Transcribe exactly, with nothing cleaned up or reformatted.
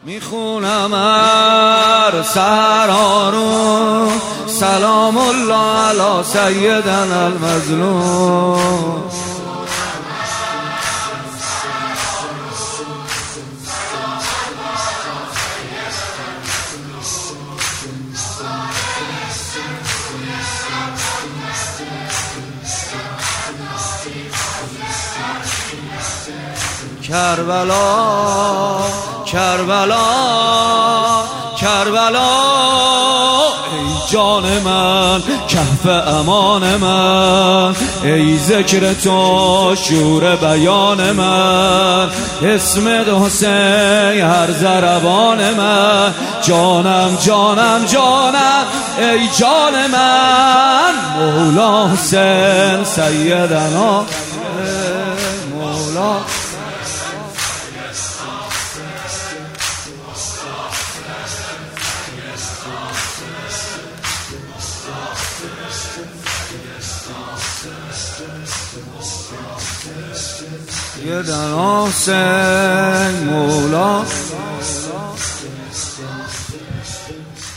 میخونم هر سحر رو سلام الله علی سیدنا المظلوم. کربلا کربلا کربلا ای جان من کهف امان من، ای ذکر تو شور بیان من، اسم حسین هر ضربان من، جانم جانم جانم ای جان من، مولا حسین سیدنا مولا. سیدنا حسین مولا.